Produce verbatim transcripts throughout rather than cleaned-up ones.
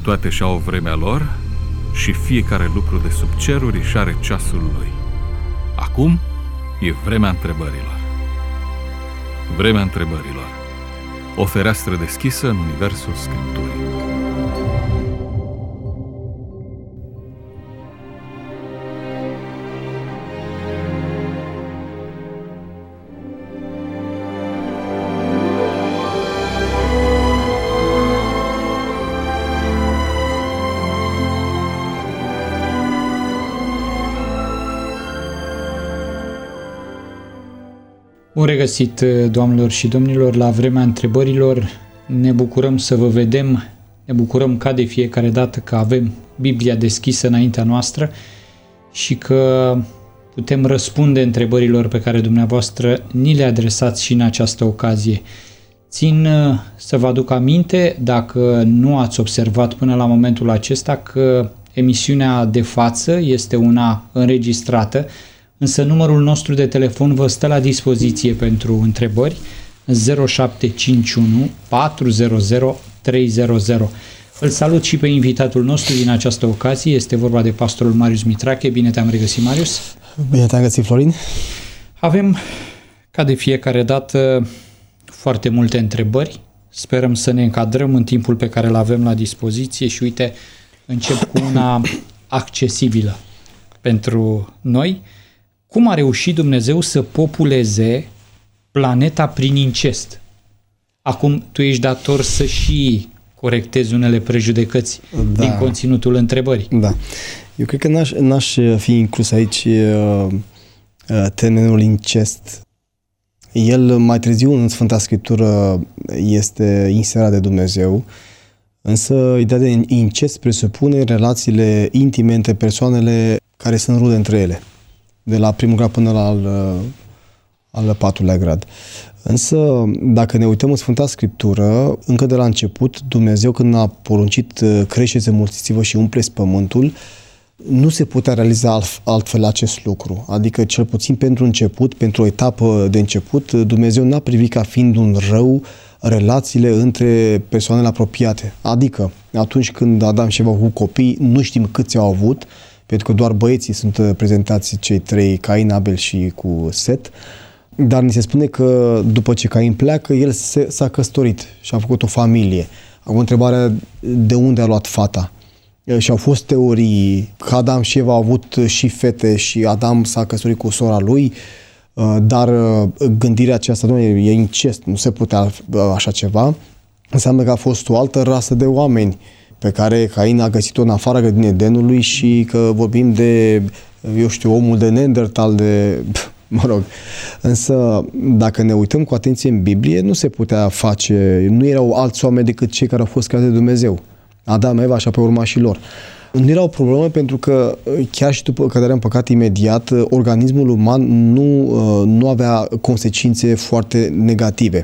toate și-au vremea lor și fiecare lucru de sub ceruri își are ceasul lui. Acum e vremea întrebărilor. Vremea întrebărilor. O fereastră deschisă în universul Scripturii. Bun regăsit, doamnelor și domnilor, la vremea întrebărilor. Ne bucurăm să vă vedem, ne bucurăm ca de fiecare dată că avem Biblia deschisă înaintea noastră și că putem răspunde întrebărilor pe care dumneavoastră ni le adresați și în această ocazie. Țin să vă aduc aminte, dacă nu ați observat până la momentul acesta, că emisiunea de față este una înregistrată, însă numărul nostru de telefon vă stă la dispoziție pentru întrebări zero șapte cinci unu patru zero zero trei zero zero. Îl salut și pe invitatul nostru din această ocazie, este vorba de pastorul Marius Mitrache. Bine te-am regăsit, Marius! Bine te-am găsit, Florin! Avem, ca de fiecare dată, foarte multe întrebări. Sperăm să ne încadrăm în timpul pe care îl avem la dispoziție și uite, încep cu una accesibilă pentru noi. Cum a reușit Dumnezeu să populeze planeta prin incest? Acum, tu ești dator să și corectezi unele prejudecăți da. din conținutul întrebării. Da. Eu cred că n-aș, n-aș fi inclus aici uh, termenul incest. El mai târziu în Sfânta Scriptură este inserat de Dumnezeu, însă ideea de incest presupune relațiile intime între persoanele care sunt rude între ele, de la primul grad până la al, al patrulea grad. Însă, dacă ne uităm în Sfânta Scriptură, încă de la început, Dumnezeu, când a poruncit creșteți, mulțiți-vă și umpleți pământul, nu se putea realiza alt, altfel acest lucru. Adică, cel puțin pentru început, pentru o etapă de început, Dumnezeu n-a privit ca fiind un rău relațiile între persoanele apropiate. Adică, atunci când Adam și Eva au avut copii, nu știm câți au avut, pentru că doar băieții sunt prezentați, cei trei, Cain, Abel și cu Set, dar ni se spune că după ce Cain pleacă, el se, s-a căsătorit și a făcut o familie. Acum întrebarea, de unde a luat fata? Și au fost teorii că Adam și Eva au avut și fete și Adam s-a căsătorit cu sora lui, dar gândirea aceasta, nu, e incest, nu se putea așa ceva, înseamnă că a fost o altă rasă de oameni pe care Cain a găsit-o în afara grădinii Edenului și că vorbim de, eu știu, omul de Neandertal, de, mă rog. Însă, dacă ne uităm cu atenție în Biblie, nu se putea face, nu erau alți oameni decât cei care au fost creați de Dumnezeu. Adam, Eva și apoi urmașii lor. Nu era o problemă pentru că chiar și după căderea în păcat imediat, organismul uman nu, nu avea consecințe foarte negative.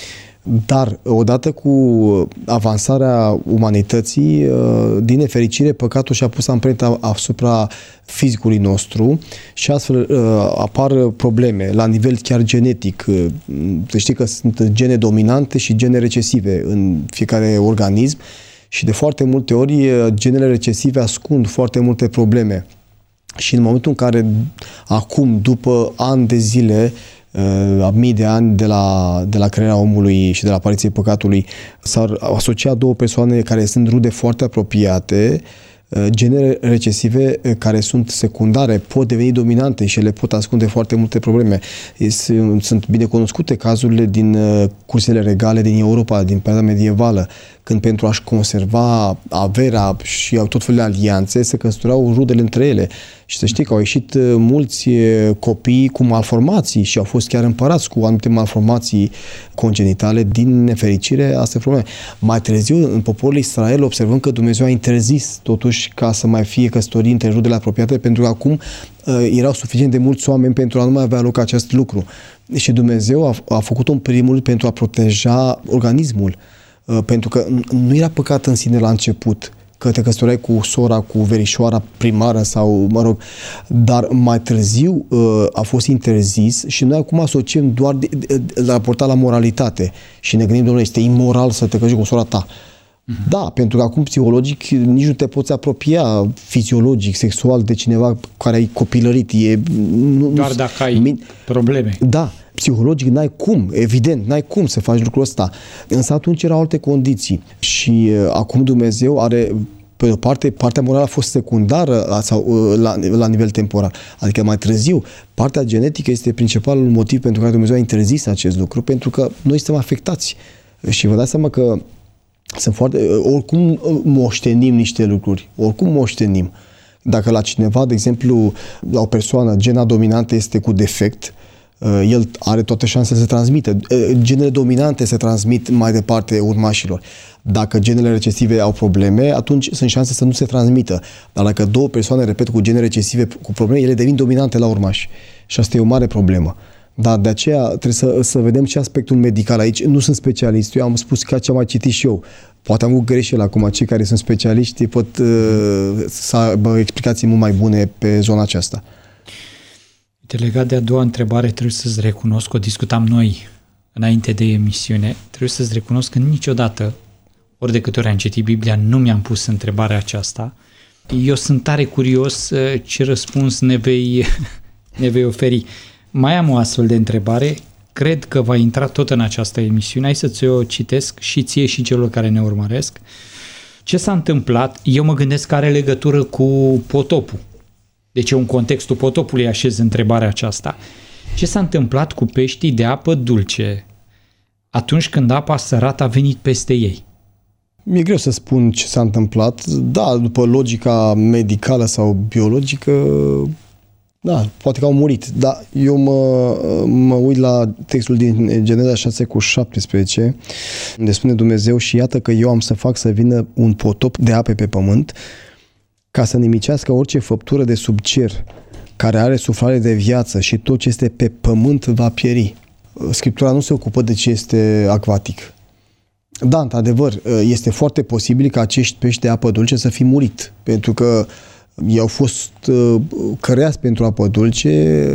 Dar, odată cu avansarea umanității, din nefericire, păcatul și-a pus amprenta asupra fizicului nostru și astfel apar probleme la nivel chiar genetic. Să știi că sunt gene dominante și gene recesive în fiecare organism și de foarte multe ori genele recesive ascund foarte multe probleme. Și în momentul în care acum, după ani de zile, a mii de ani de la, de la crearea omului și de la apariției păcatului, s-au asociat două persoane care sunt rude foarte apropiate, genere recesive care sunt secundare, pot deveni dominante și ele pot ascunde foarte multe probleme. Sunt bine cunoscute cazurile din cursele regale din Europa, din perioada medievală, când pentru a-și conserva averea și tot felul de alianțe, se căsătoreau rudele între ele. Și să știi că au ieșit mulți copii cu malformații și au fost chiar împărați cu anumite malformații congenitale. Din nefericire, asta e problema. Mai târziu, în poporul Israel, observăm că Dumnezeu a interzis totuși ca să mai fie căsătorii între rudele apropiate, pentru că acum uh, erau suficient de mulți oameni pentru a nu mai avea loc acest lucru. Și Dumnezeu a, a făcut-o în primul rând pentru a proteja organismul. Uh, pentru că nu era păcat în sine la început că te căsătoreai cu sora, cu verișoara primară sau, mă rog, dar mai târziu uh, a fost interzis și noi acum asociem doar de, de, de, de raportat la moralitate și ne gândim, domnule, este imoral să te căsătorești cu sora ta. Mm-hmm. Da, pentru că acum psihologic nici nu te poți apropia fiziologic, sexual de cineva care ai copilărit. E, nu, Doar nu, dacă ai min... probleme. Da, psihologic n-ai cum, evident, n-ai cum să faci lucrul ăsta. Însă atunci erau alte condiții și uh, acum Dumnezeu are, pe o parte, partea morală a fost secundară sau uh, la, la nivel temporal. Adică mai târziu, partea genetică este principalul motiv pentru care Dumnezeu a interzis acest lucru, pentru că noi suntem afectați. Și vă dați seama că sunt foarte, oricum moștenim niște lucruri, oricum moștenim. Dacă la cineva, de exemplu, la o persoană, gena dominantă este cu defect, el are toate șansele să transmită. Genele dominante se transmit mai departe urmașilor. Dacă genele recesive au probleme, atunci sunt șanse să nu se transmită. Dar dacă două persoane, repet, cu gene recesive cu probleme, ele devin dominante la urmași. Și asta e o mare problemă. Dar de aceea trebuie să, să vedem ce aspectul medical aici. Nu sunt specialist, eu am spus că ce am mai citit și eu. Poate am avut greșeli acum, cei care sunt specialiști pot uh, să aibă explicații mult mai bune pe zona aceasta. Legat de a doua întrebare, trebuie să-ți recunosc, o discutam noi înainte de emisiune, trebuie să-ți recunosc că niciodată, ori de câte ori am citit Biblia, nu mi-am pus întrebarea aceasta. Eu sunt tare curios ce răspuns ne vei, ne vei oferi. Mai am o astfel de întrebare, cred că va intra tot în această emisiune, hai să ți-o citesc și ție și celor care ne urmăresc. Ce s-a întâmplat? Eu mă gândesc că are legătură cu potopul. Deci în contextul potopului așez întrebarea aceasta. Ce s-a întâmplat cu peștii de apă dulce atunci când apa sărată a venit peste ei? Mi-e greu să spun ce s-a întâmplat. Da, după logica medicală sau biologică, da, poate că au murit. Dar eu mă, mă uit la textul din Geneza șase cu șaptesprezece, unde spune Dumnezeu: și iată că eu am să fac să vină un potop de ape pe pământ, ca să nimicească orice făptură de sub cer, care are suflare de viață, și tot ce este pe pământ va pieri. Scriptura nu se ocupă de ce este acvatic. Da, într-adevăr, este foarte posibil ca acești pești de apă dulce să fi murit, pentru că ei au fost creați pentru apă dulce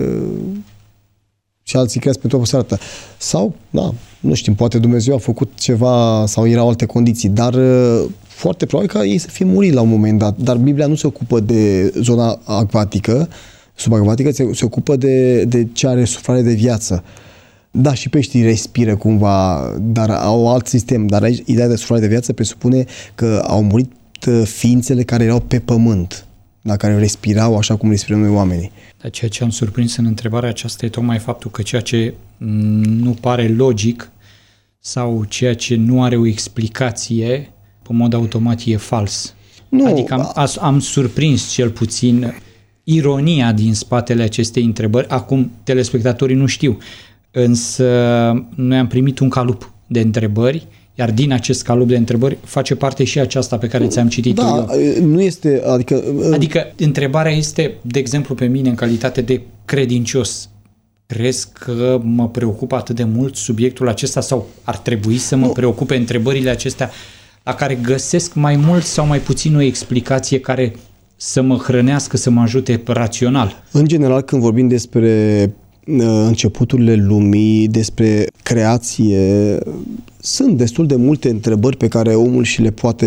și alții creați pentru apă sărată. Sau, da, nu știm, poate Dumnezeu a făcut ceva sau erau alte condiții, dar foarte probabil ca ei să fie murit la un moment dat. Dar Biblia nu se ocupă de zona acvatică, subacvatică, se, se ocupă de, de ce are suflare de viață. Da, și peștii respiră cumva, dar au alt sistem. Dar aici, ideea de suflare de viață presupune că au murit ființele care erau pe pământ, la care respirau așa cum respirăm noi oamenii. Dar ceea ce am surprins în întrebarea aceasta e tocmai faptul că ceea ce nu pare logic sau ceea ce nu are o explicație, în mod automat e fals. Nu, adică am, am surprins cel puțin ironia din spatele acestei întrebări. Acum telespectatorii nu știu, însă noi am primit un calup de întrebări, iar din acest calup de întrebări face parte și aceasta pe care ți-am citit-o da, eu. Nu este, adică... Adică întrebarea este, de exemplu, pe mine în calitate de credincios, crezi că mă preocupă atât de mult subiectul acesta sau ar trebui să mă nu. preocupe întrebările acestea la care găsesc mai mult sau mai puțin o explicație care să mă hrănească, să mă ajute rațional? În general, când vorbim despre începuturile lumii, despre creație, sunt destul de multe întrebări pe care omul și le poate,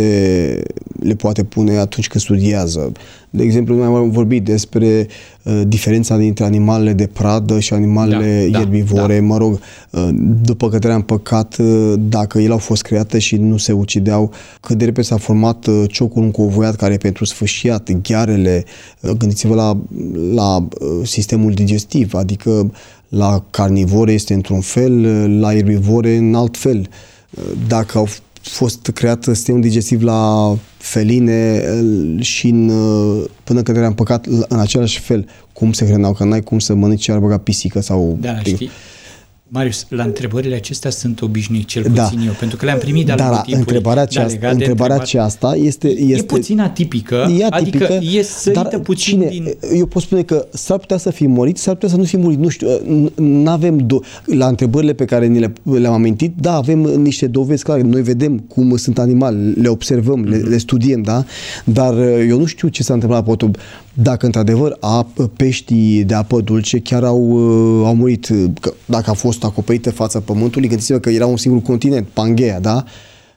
le poate pune atunci când studiază. De exemplu, noi am vorbit despre uh, diferența dintre animalele de pradă și animalele da, ierbivore. Da, da. Mă rog, uh, după căderea în păcat, uh, dacă ele au fost create și nu se ucideau, cât de repede s-a format uh, ciocul încovoiat care pentru sfâșiat, ghearele. Uh, gândiți-vă la, la uh, sistemul digestiv, adică la carnivore este într-un fel, la erbivore în alt fel. Dacă au fost creat sistemul digestiv la feline și în, până căderea în păcat în același fel, cum se hrăneau, că n-ai cum să mănânci ce ar băga pisică sau... Da, știi. Marius, la întrebările acestea sunt obișnuit, cel puțin da. eu, pentru că le-am primit de-a lungul timpului. Întrebarea aceasta, da, întrebarea aceasta este, este... E puțin atipică, e atipică, adică e sărită puțin cine, din... Eu pot spune că s-ar putea să fi murit, s-ar putea să nu fi murit, nu știu, n-avem... Do- la întrebările pe care ni le, le-am amintit, da, avem niște dovezi clare, noi vedem cum sunt animale, le observăm, mm-hmm. le, le studiem, da? Dar eu nu știu ce s-a întâmplat la potop. Dacă într-adevăr ap- peștii de apă dulce chiar au, au murit, că dacă a fost acoperită fața pământului, gândiți-vă că era un singur continent, Pangaea, da?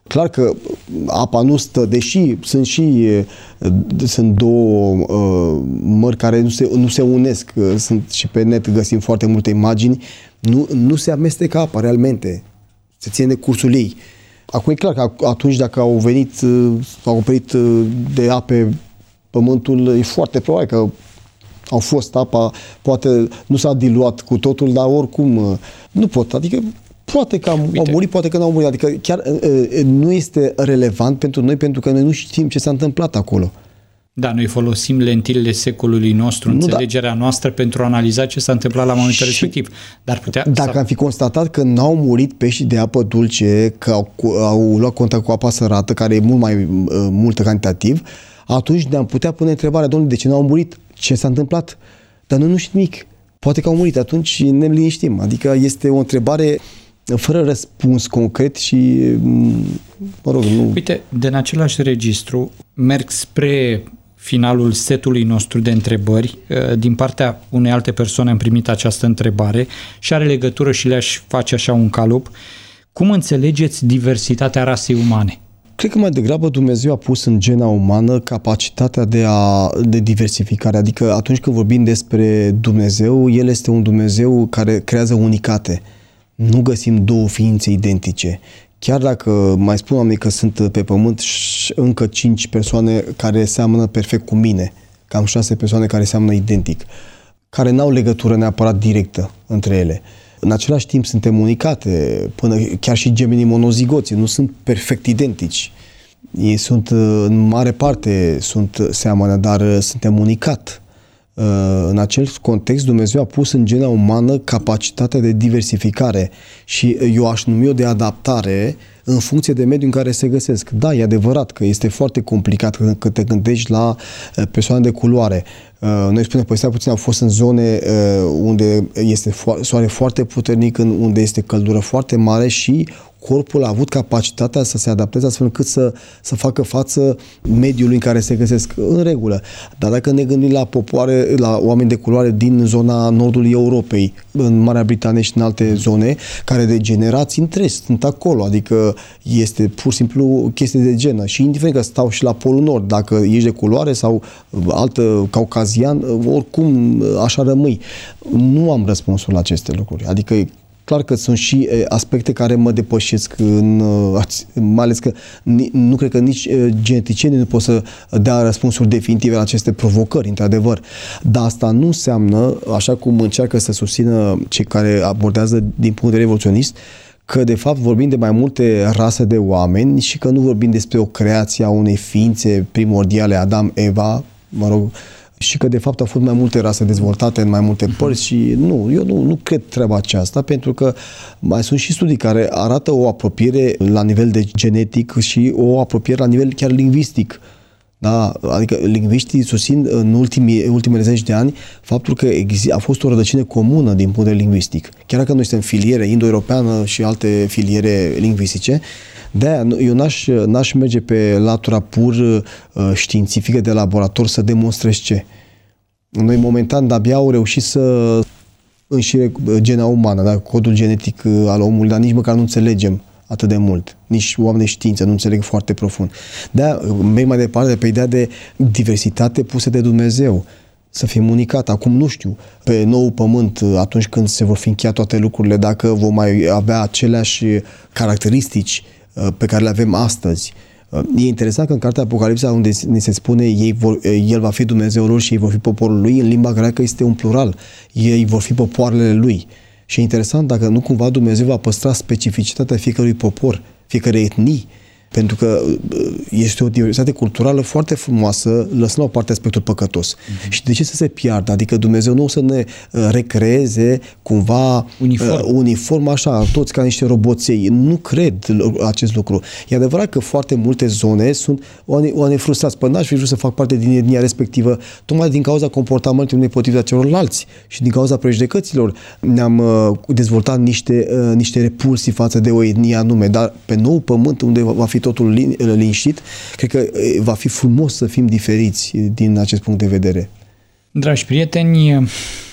Clar că apa nu stă, deși sunt și sunt două uh, mări care nu se, nu se unesc, sunt și pe net găsim foarte multe imagini, nu, nu se amestecă apa realmente, se ține de cursul ei. Acum e clar că atunci dacă au venit, s-au acoperit de ape pământul, e foarte probabil că au fost apa, poate nu s-a diluat cu totul, dar oricum nu pot, adică poate că au murit, poate că n-au murit, adică chiar nu este relevant pentru noi, pentru că noi nu știm ce s-a întâmplat acolo. Da, noi folosim lentilele secolului nostru, nu, înțelegerea da. noastră pentru a analiza ce s-a întâmplat la momentul și respectiv. Dar putea, dacă s-a... am fi constatat că n-au murit pești de apă dulce, că au, au luat contact cu apa sărată, care e mult mai uh, multă cantitativ, atunci ne-am putea pune întrebarea, domnule, de ce n-au murit? Ce s-a întâmplat? Dar noi nu știm nimic. Poate că au murit, atunci ne liniștim. Adică este o întrebare fără răspuns concret și, mă rog, nu... Uite, din același registru merg spre finalul setului nostru de întrebări. Din partea unei alte persoane am primit această întrebare și are legătură și le-aș face așa un calup. Cum înțelegeți diversitatea rasei umane? Cred că mai degrabă Dumnezeu a pus în gena umană capacitatea de, a, de diversificare. Adică atunci când vorbim despre Dumnezeu, El este un Dumnezeu care creează unicate. Nu găsim două ființe identice. Chiar dacă mai spun oamenii că sunt pe pământ încă cinci persoane care seamănă perfect cu mine, cam șase persoane care seamănă identic, care n-au legătură neapărat directă între ele. În același timp suntem unicate, până chiar și gemenii monozigoții nu sunt perfect identici. Ei sunt, în mare parte, sunt seamănă, dar suntem unicat. În acel context, Dumnezeu a pus în gena umană capacitatea de diversificare și eu aș numi-o de adaptare în funcție de mediul în care se găsesc. Da, e adevărat că este foarte complicat când te gândești la persoane de culoare. Noi spunem, păi stai puțin, au fost în zone unde este soare foarte puternic, unde este căldură foarte mare și corpul a avut capacitatea să se adapteze astfel încât să, să facă față mediului în care se găsesc, în regulă. Dar dacă ne gândim la popoare, la oameni de culoare din zona nordului Europei, în Marea Britanie și în alte zone, care de generații întregi sunt acolo, adică este pur și simplu chestie de genă. Și indiferent că stau și la Polul Nord, dacă ești de culoare sau altă caucazian, oricum așa rămâi. Nu am răspunsul la aceste lucruri. Adică clar că sunt și aspecte care mă depășesc, în, mai ales că nu cred că nici geneticienii nu pot să dea răspunsuri definitive la aceste provocări, într-adevăr. Dar asta nu înseamnă, așa cum încearcă să susțină cei care abordează din punct de vedere evoluționist, că de fapt vorbim de mai multe rase de oameni și că nu vorbim despre o creație a unei ființe primordiale, Adam, Eva, mă rog, și că de fapt au fost mai multe rase dezvoltate în mai multe părți și nu, eu nu, nu cred treaba aceasta, pentru că mai sunt și studii care arată o apropiere la nivel de genetic și o apropiere la nivel chiar lingvistic. Da? Adică lingviștii susțin în ultimii, ultimele zeci de ani faptul că a fost o rădăcină comună din punct de vedere lingvistic. Chiar dacă noi suntem filiere indo-europeană și alte filiere lingvistice, de-aia eu n-aș, n-aș merge pe latura pur uh, științifică de laborator să demonstrez ce. Noi momentan de-abia au reușit să înșire gena umană, da? Codul genetic al omului, dar nici măcar nu înțelegem atât de mult. Nici oameni de știință nu înțeleg foarte profund. De-aia merg mai departe pe ideea de diversitate pusă de Dumnezeu. Să fim unicat. Acum nu știu, pe nou pământ, atunci când se vor fi încheiat toate lucrurile, dacă vom mai avea aceleași caracteristici pe care le avem astăzi. E interesant că în cartea Apocalipsa, unde ni se spune ei vor, El va fi Dumnezeul lor și ei vor fi poporul Lui, în limba greacă este un plural. Ei vor fi popoarele Lui. Și e interesant dacă nu cumva Dumnezeu va păstra specificitatea fiecărui popor, fiecare etnii, pentru că este o diversitate culturală foarte frumoasă, lăsând la o parte aspectul păcătos. Mm-hmm. Și de ce să se piardă? Adică Dumnezeu nu o să ne recreeze cumva uniform, uniform așa, toți ca niște roboței. Nu cred acest lucru. E adevărat că foarte multe zone sunt oameni frustrați. Păi n-aș fi vrut să fac parte din etnia respectivă, tocmai din cauza comportamentului nepotrivit a celorlalți și din cauza prejudecăților. Ne-am dezvoltat niște, niște repulsii față de o etnie anume, dar pe nou pământ unde va fi totul liniștit, cred că va fi frumos să fim diferiți din acest punct de vedere. Dragi prieteni,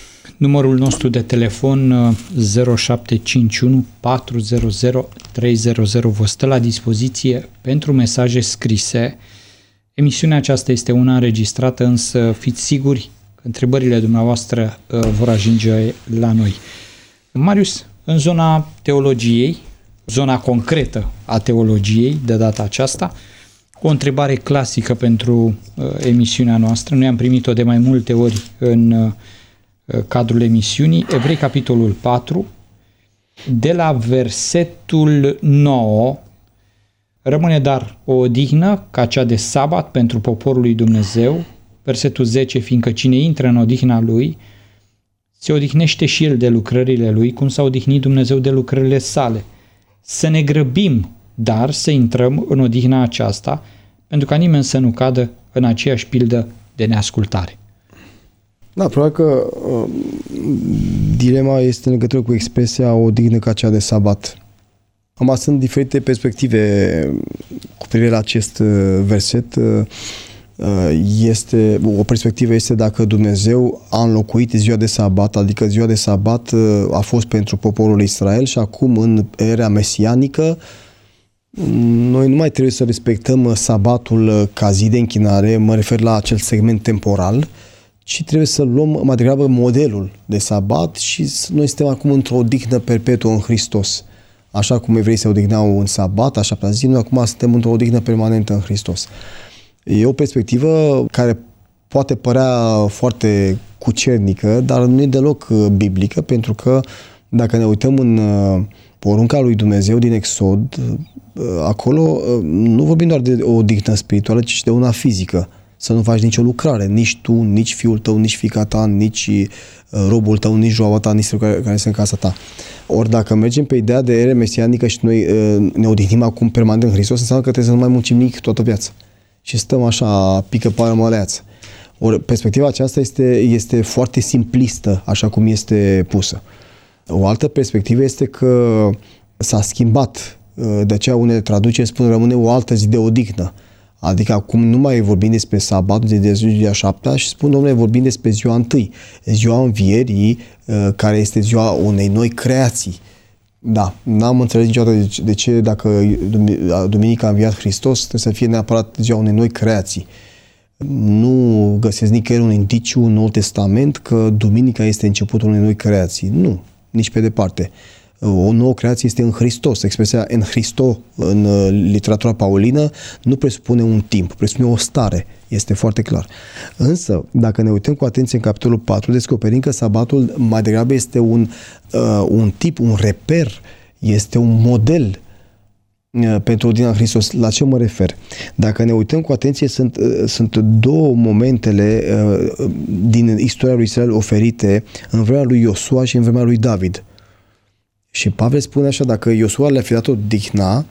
Numărul nostru de telefon zero șapte cinci unu patru zero zero trei zero zero vă stă la dispoziție pentru mesaje scrise. Emisiunea aceasta este una înregistrată, însă fiți siguri că întrebările dumneavoastră vor ajunge la noi. Marius, în zona teologiei, zona concretă a teologiei de data aceasta, o întrebare clasică pentru emisiunea noastră. Noi am primit-o de mai multe ori în cadrul emisiunii, Evrei, capitolul patru, de la versetul nouă, rămâne dar o odihnă ca cea de sabat pentru poporul lui Dumnezeu, versetul zece, fiindcă cine intră în odihna lui, se odihnește și el de lucrările lui, cum s-a odihnit Dumnezeu de lucrările sale. Să ne grăbim, dar să intrăm în odihna aceasta, pentru ca nimeni să nu cadă în aceeași pildă de neascultare. Da, probabil că uh, dilema este în legătură cu expresia odihnă ca cea de sabat. Acum sunt diferite perspective cu privire la acest uh, verset. Uh, este, o perspectivă este dacă Dumnezeu a înlocuit ziua de sabat, adică ziua de sabat uh, a fost pentru poporul Israel și acum în era mesianică noi nu mai trebuie să respectăm sabatul ca zi de închinare, mă refer la acel segment temporal, ci trebuie să luăm mai degrabă modelul de sabat și noi suntem acum într-o odihnă perpetuă în Hristos. Așa cum evreii se odihneau în sabat, așa pe zi, noi acum suntem într-o odihnă permanentă în Hristos. E o perspectivă care poate părea foarte cucernică, dar nu e deloc biblică, pentru că dacă ne uităm în porunca lui Dumnezeu din Exod, acolo nu vorbim doar de o odihnă spirituală, ci și de una fizică. Să nu faci nicio lucrare, nici tu, nici fiul tău, nici fiica ta, nici robul tău, nici joaua ta, nici care, care este în casa ta. Ori dacă mergem pe ideea de ere mesianică și noi ne odihnim acum permanent în Hristos, înseamnă că trebuie să nu mai muncim nimic toată viața. Și stăm așa, pică pară măleață. Ori perspectiva aceasta este, este foarte simplistă, așa cum este pusă. O altă perspectivă este că s-a schimbat. De aceea unele traduceri spun rămâne o altă zi de odihnă. Adică acum nu mai vorbim despre sabat, de ziua șaptea și spun, domnule, vorbim despre ziua întâi, ziua învierii, care este ziua unei noi creații. Da, n-am înțeles niciodată de ce dacă duminica a înviat Hristos trebuie să fie neapărat ziua unei noi creații. Nu găsesc nicăieri un indiciu în Noul Testament că duminica este începutul unei noi creații. Nu, nici pe departe. O nouă creație este în Hristos. Expresia în Hristos în literatura paulină nu presupune un timp, presupune o stare. Este foarte clar. Însă, dacă ne uităm cu atenție în capitolul patru, descoperim că sabatul mai degrabă este un, uh, un tip, un reper, este un model uh, pentru odihna Hristos. La ce mă refer? Dacă ne uităm cu atenție, sunt, uh, sunt două momentele uh, din istoria lui Israel oferite în vremea lui Iosua și în vremea lui David. Și Pavel spune așa, dacă Iosua le-a fi dat odihna,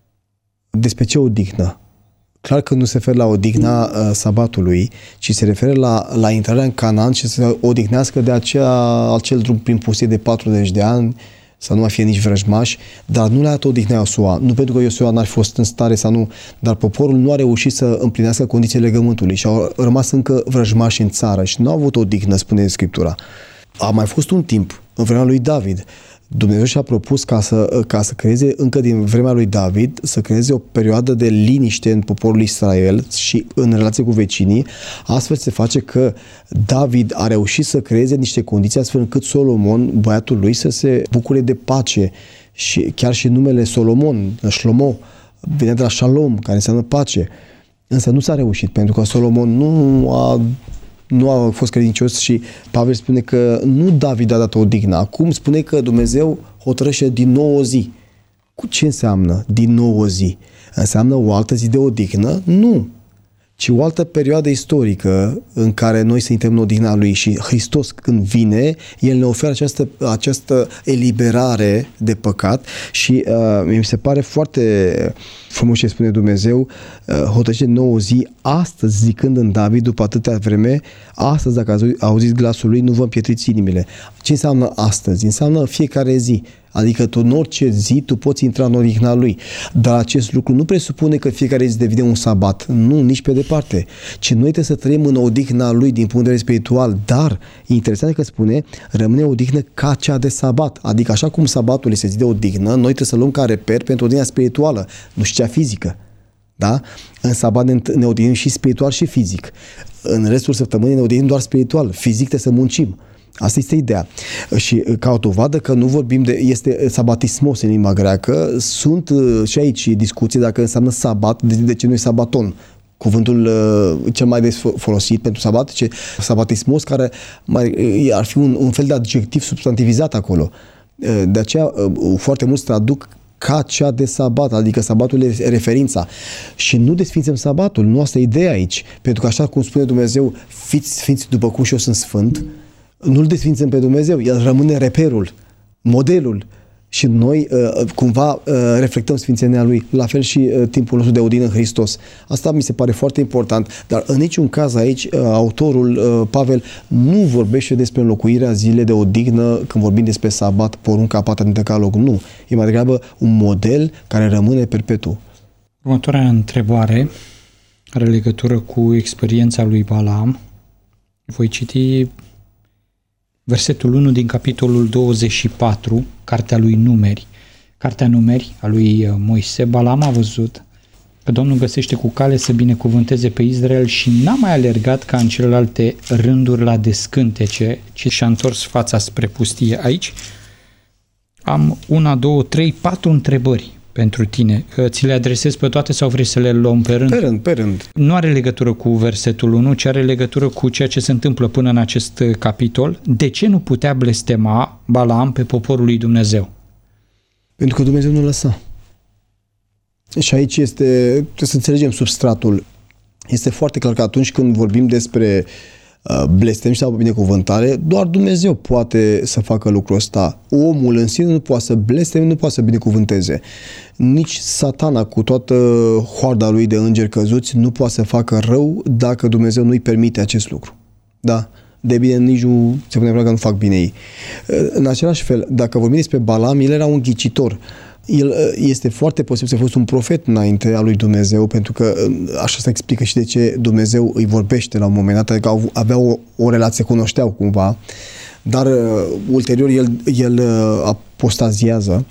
despre ce odihnă? Clar că nu se referă la odihna uh, sabatului, ci se referă la, la intrarea în Canaan și să odihnească de aceea acel drum prin pustie de patruzeci de ani, să nu mai fie nici vrăjmași, dar nu le-a dat odihna Iosua, nu pentru că Iosua n-ar fi fost în stare sau nu, dar poporul nu a reușit să împlinească condițiile legământului și au rămas încă vrăjmași în țară și nu au avut odihnă, spune Scriptura. A mai fost un timp, în vremea lui David, Dumnezeu și-a propus ca să, ca să creeze, încă din vremea lui David, să creeze o perioadă de liniște în poporul Israel și în relație cu vecinii. Astfel se face că David a reușit să creeze niște condiții astfel încât Solomon, băiatul lui, să se bucure de pace. Și chiar și numele Solomon, Shlomo, vine de la Shalom, care înseamnă pace. Însă nu s-a reușit, pentru că Solomon nu a nu a fost credincios și Pavel spune că nu David a dat odihnă. Acum spune că Dumnezeu hotărăște din nou o zi. Cu ce înseamnă din nou o zi? Înseamnă o altă zi de odihnă? Nu. Ci o altă perioadă istorică în care noi suntem în odihna Lui și Hristos când vine, El ne oferă această, această eliberare de păcat și uh, mi se pare foarte frumos ce spune Dumnezeu, uh, hotărăște nouă zi, astăzi, zicând în David, după atâtea vreme, astăzi, dacă ați auzit glasul Lui, nu vă împietriți inimile. Ce înseamnă astăzi? Înseamnă fiecare zi. Adică tu în orice zi tu poți intra în odihna lui. Dar acest lucru nu presupune că fiecare zi devine un sabat. Nu, nici pe departe. Ci noi trebuie să trăim în odihna lui din punct de vedere spiritual. Dar, interesant că spune, rămâne odihnă ca cea de sabat. Adică așa cum sabatul este zi de odihnă, noi trebuie să luăm ca reper pentru odihna spirituală, nu și cea fizică. Da? În sabat ne, ne odihnim și spiritual și fizic. În restul săptămânii ne odihnim doar spiritual. Fizic trebuie să muncim. Asta este ideea. Și ca o dovadă că nu vorbim de... Este sabatismos în limba greacă. Sunt și aici discuții dacă înseamnă sabat, de, de ce nu e sabaton. Cuvântul uh, cel mai des folosit pentru sabat, ce sabatismos, care mai, ar fi un, un fel de adjectiv substantivizat acolo. Uh, de aceea uh, foarte mulți traduc ca cea de sabat, adică sabatul e referința. Și nu desfințăm sabatul, nu asta e ideea aici. Pentru că așa cum spune Dumnezeu, fiți sfinți după cum și eu sunt sfânt, nu-L desfințăm pe Dumnezeu, El rămâne reperul, modelul și noi cumva reflectăm sfințenia Lui, la fel și timpul nostru de odihnă în Hristos. Asta mi se pare foarte important, dar în niciun caz aici autorul Pavel nu vorbește despre înlocuirea zilei de odihnă când vorbim despre sabat, porunca a patra din decalog, nu. E mai degrabă un model care rămâne perpetu. Următoarea întrebare are legătură cu experiența lui Balaam. Voi citi versetul unu din capitolul douăzeci și patru, cartea lui Numeri. Cartea Numeri a lui Moise. Balaam a văzut că Domnul găsește cu cale să binecuvânteze pe Israel și n-a mai alergat ca în celelalte rânduri la descântece, ci și-a întors fața spre pustie. Aici am una, două, trei, patru întrebări pentru tine. Ți le adresez pe toate sau vrei să le luăm pe rând? Pe rând, pe rând. Nu are legătură cu versetul unu, ci are legătură cu ceea ce se întâmplă până în acest capitol. De ce nu putea blestema Balaam pe poporul lui Dumnezeu? Pentru că Dumnezeu nu lăsa. Și aici este, trebuie să înțelegem substratul. Este foarte clar că atunci când vorbim despre blestem sau binecuvântare, doar Dumnezeu poate să facă lucrul ăsta. Omul în sine nu poate să blesteme, nu poate să binecuvânteze. Nici Satana cu toată hoarda lui de îngeri căzuți nu poate să facă rău dacă Dumnezeu nu-i permite acest lucru. Da? De bine nici nu se pune că nu fac bine ei. În același fel, dacă vorbim despre Balaam, el era un ghicitor. El este foarte posibil să fost un profet înainte al lui Dumnezeu, pentru că așa se explică și de ce Dumnezeu îi vorbește la un moment dat, adică aveau o, o relație, cunoșteau cumva, dar uh, ulterior el, el uh, apostaziază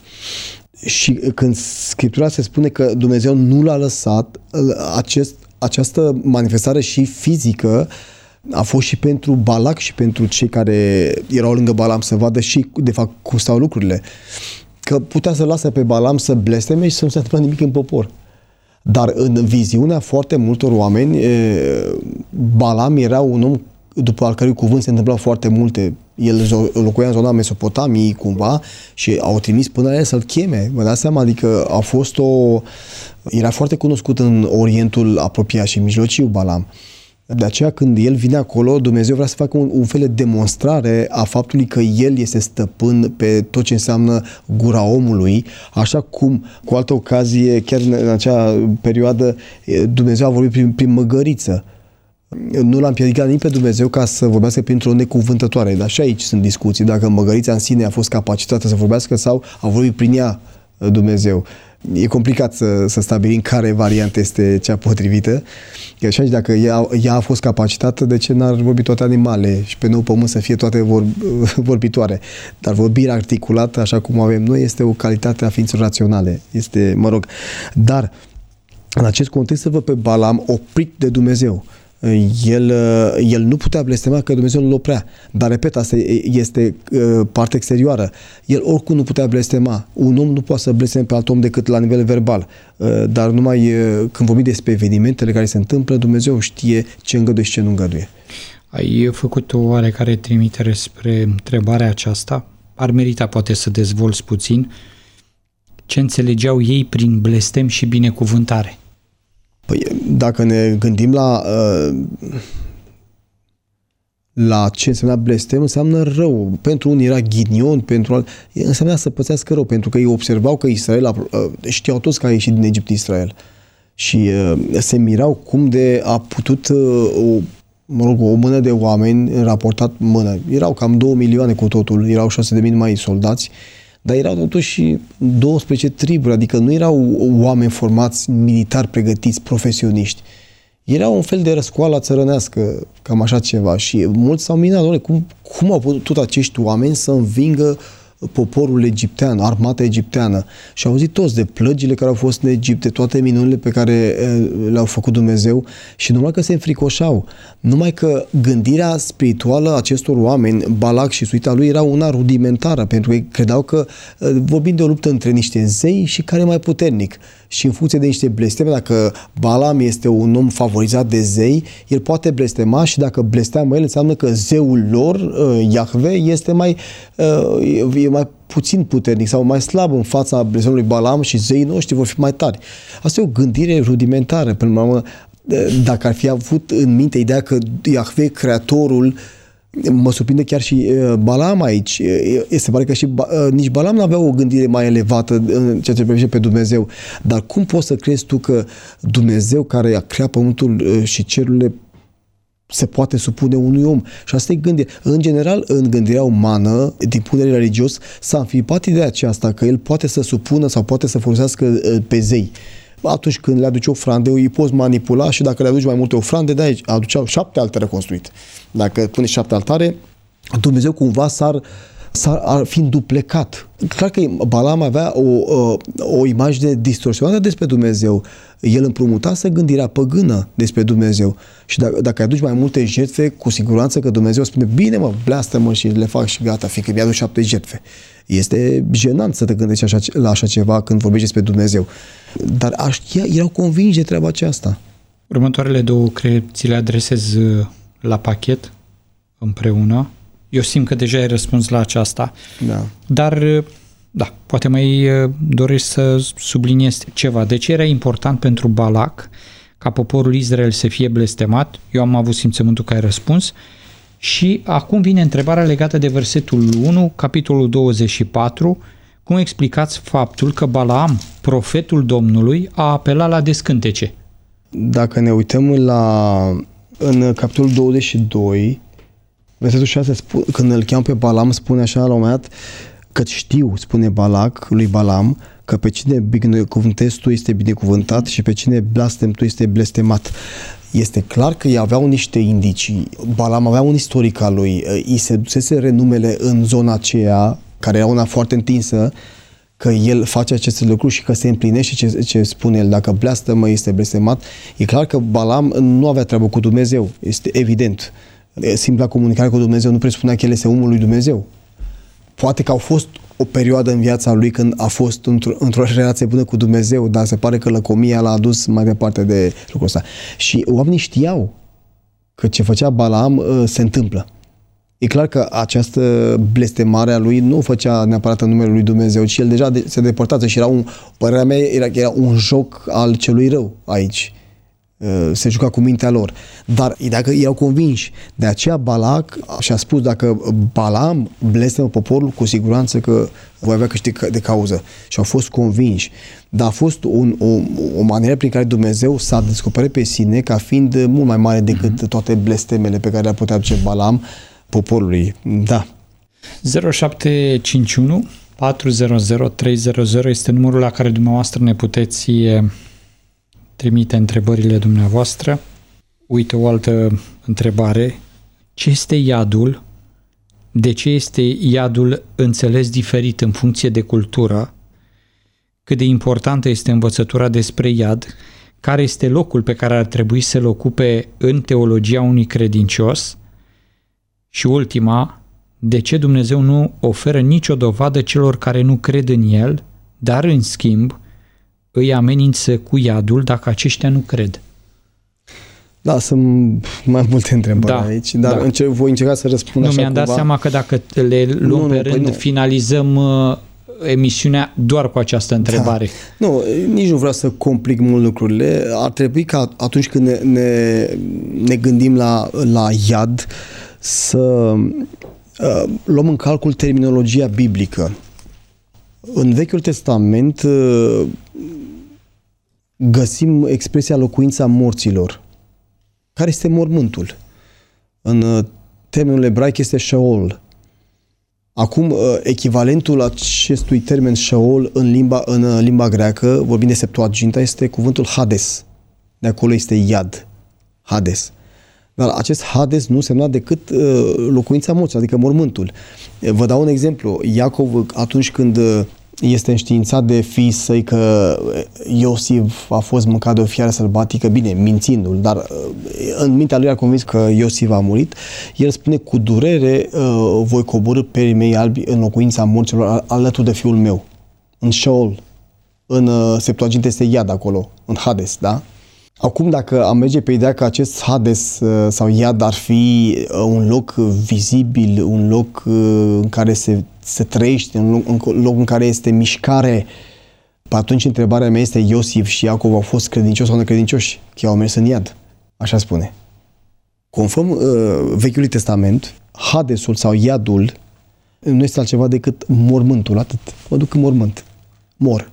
și când Scriptura se spune că Dumnezeu nu l-a lăsat, acest, această manifestare și fizică a fost și pentru Balac și pentru cei care erau lângă Balaam să vadă și de fapt cum stau lucrurile. Că putea să lase pe Balaam să blesteme și să nu se întâmple nimic în popor. Dar în viziunea foarte multor oameni, Balaam era un om după al cărui cuvânt se întâmplau foarte multe. El locuia în zona Mesopotamiei cumva și au trimis până la el să-l cheme. Vă dați seama? Adică a fost o... Era foarte cunoscut în Orientul apropiat și mijlociu Balaam. De aceea când el vine acolo, Dumnezeu vrea să facă un, un fel de demonstrare a faptului că el este stăpân pe tot ce înseamnă gura omului, așa cum, cu altă ocazie, chiar în, în acea perioadă, Dumnezeu a vorbit prin, prin măgăriță. Nu l-a împiedicat nici pe Dumnezeu ca să vorbească printr-o necuvântătoare. Dar și aici sunt discuții, dacă măgărița în sine a fost capacitată să vorbească sau a vorbit prin ea Dumnezeu. E complicat să, să stabilim care variantă este cea potrivită. Că și aici, dacă ea, ea a fost capacitată, de ce n-ar vorbi toate animale și pe nou pământ să fie toate vor, vorbitoare? Dar vorbirea articulată, așa cum avem noi, este o calitate a ființelor raționale. Este, mă rog, dar în acest context să văd pe Balaam oprit de Dumnezeu. El, el nu putea blestema că Dumnezeu îl oprea. Dar, repet, asta este partea exterioară. El oricum nu putea blestema. Un om nu poate să blesteme pe alt om decât la nivel verbal. Dar numai când vorbim despre evenimentele care se întâmplă, Dumnezeu știe ce îngăduie și ce nu îngăduie. Ai făcut o oarecare trimitere spre întrebarea aceasta. Ar merita poate să dezvolți puțin ce înțelegeau ei prin blestem și binecuvântare. Păi, dacă ne gândim la, la ce înseamnă blestem, înseamnă rău. Pentru unii era ghinion, pentru alții înseamnă să pățească rău, pentru că ei observau că Israel, știau toți că a ieșit din Egipt Israel. Și se mirau cum de a putut o, mă rog, o mână de oameni raportat mână. Erau cam două milioane cu totul, erau șase de mii numai soldați, dar erau totuși douăsprezece triburi, adică nu erau oameni formați, militari pregătiți, profesioniști. Era un fel de răscoală țărănească, cam așa ceva. Și mulți s-au minat, doamne, cum, cum au putut acești oameni să învingă poporul egiptean, armata egipteană. Și au auzit toți de plăgile care au fost în Egipt, de toate minunile pe care le-au făcut Dumnezeu și numai că se înfricoșau. Numai că gândirea spirituală a acestor oameni, Balac și suita lui, era una rudimentară, pentru că ei credeau că vorbim de o luptă între niște zei și care e mai puternic. Și în funcție de niște blesteme, dacă Balaam este un om favorizat de zei, el poate blestema și dacă blesteamă el, înseamnă că zeul lor, Iahve, este mai, e mai puțin puternic sau mai slab în fața blestemului Balaam și zeii noștri vor fi mai tari. Asta e o gândire rudimentară. Până la urmă, dacă ar fi avut în minte ideea că Iahve, Creatorul, mă surprinde chiar și Balaam aici. Se pare că și nici Balaam nu avea o gândire mai elevată în ceea ce privește pe Dumnezeu. Dar cum poți să crezi tu că Dumnezeu care a creat pământul și cerurile se poate supune unui om? Și asta e gândire. În general, în gândirea umană, din punct de vedere religios, s-a înfiripat ideea aceasta că el poate să supună sau poate să folosească pe zei. Atunci când le aduci ofrande, îi poți manipula și dacă le aduci mai multe ofrande, de aici aduceau șapte altare construite. Dacă pune șapte altare, Dumnezeu cumva s-ar, s-ar ar fi înduplecat. Clar că Balaam avea o, o, o imagine distorsionată despre Dumnezeu. El împrumutase gândirea păgână despre Dumnezeu. Și dacă, dacă aduci mai multe jertfe, cu siguranță că Dumnezeu spune, bine mă, bleastă-mă și le fac și gata, fiindcă mi-a adus șapte jertfe. Este jenant să te gândești așa, la așa ceva când vorbești despre Dumnezeu. Dar aș, erau convinși de treaba aceasta. Următoarele două cred ți le adresez la pachet, împreună. Eu simt că deja ai răspuns la aceasta. Da. Dar, da, poate mai dorești să subliniezi ceva. De ce era important pentru Balac ca poporul Israel să fie blestemat? Eu am avut simțământul că ai răspuns. Și acum vine întrebarea legată de versetul unu, capitolul douăzeci și patru. Cum explicați faptul că Balaam, profetul Domnului, a apelat la descântece? Dacă ne uităm la în capitolul douăzeci și doi, versetul șase, când îl cheamă pe Balaam, spune așa la un moment dat, că știu, spune Balac lui Balaam, că pe cine binecuvântezi tu este binecuvântat și pe cine blastem tu este blestemat. Este clar că ei aveau niște indicii. Balaam avea un istoric al lui, îi se dusese renumele în zona aceea, care era una foarte întinsă, că el face aceste lucruri și că se împlinește ce, ce spune el. Dacă blestemă, este blestemat. E clar că Balaam nu avea treabă cu Dumnezeu. Este evident. Simpla comunicare cu Dumnezeu nu presupunea că el este omul lui Dumnezeu. Poate că au fost o perioadă în viața lui când a fost într-o, într-o relație bună cu Dumnezeu, dar se pare că lăcomia l-a adus mai departe de lucrul ăsta. Și oamenii știau că ce făcea Balaam uh, se întâmplă. E clar că această blestemare a lui nu o făcea neapărat în numele lui Dumnezeu, ci el deja de, se depărtase și era un, părerea mea era, era un joc al celui rău aici. Se juca cu mintea lor. Dar dacă erau convinși, de aceea Balac și-a spus, dacă Balaam blestemă poporul, cu siguranță că voi avea câștig de cauză. Și au fost convinși. Dar a fost un, o, o manieră prin care Dumnezeu s-a descoperit pe sine ca fiind mult mai mare decât toate blestemele pe care le-ar putea aduce Balaam poporului. Da. zero șapte cinci unu patru zero zero trei zero zero este numărul la care dumneavoastră ne puteți trimite întrebările dumneavoastră. Uite o altă întrebare. Ce este iadul? De ce este iadul înțeles diferit în funcție de cultură? Cât de importantă este învățătura despre iad? Care este locul pe care ar trebui să-l ocupe în teologia unui credincios? Și ultima, de ce Dumnezeu nu oferă nicio dovadă celor care nu cred în El, dar în schimb îi amenință cu iadul dacă aceștia nu cred? Da, sunt mai multe întrebări da, aici, dar da. încerc, voi încerca să răspund nu, așa mi-am cumva. dat seama că dacă le luăm nu, pe rând, păi finalizăm uh, emisiunea doar cu această întrebare. Da. Nu, nici nu vreau să complic mult lucrurile. Ar trebui ca atunci când ne, ne, ne gândim la, la iad să uh, luăm în calcul terminologia biblică. În Vechiul Testament uh, găsim expresia locuința morților. Care este mormântul? În uh, termenul ebraic este Sheol. Acum, echivalentul acestui termen Sheol în limba, în limba greacă, vorbind de Septuaginta, este cuvântul Hades. De acolo este Iad, Hades. Dar acest Hades nu semna decât uh, locuința morților, adică mormântul. Vă dau un exemplu. Iacov, atunci când este înștiințat de fiii săi că Iosif a fost mâncat de o fiară sălbatică, bine, mințindu-l, dar în mintea lui a convins că Iosif a murit, el spune, cu durere uh, voi coborî perii mei albi în locuința morților alături de fiul meu. În Sheol, în uh, Septuaginta este Iad acolo, în Hades, da? Acum, dacă am merge pe ideea că acest Hades uh, sau Iad ar fi uh, un loc vizibil, un loc uh, în care se, se trăiește, un loc, un loc în care este mișcare, atunci întrebarea mea este, Iosif și Iacov au fost credincioși sau necredincioși? Că au mers în Iad, așa spune. Conform uh, Vechiului Testament, Hadesul sau Iadul nu este altceva decât mormântul, atât. Mă duc în mormânt. Mor.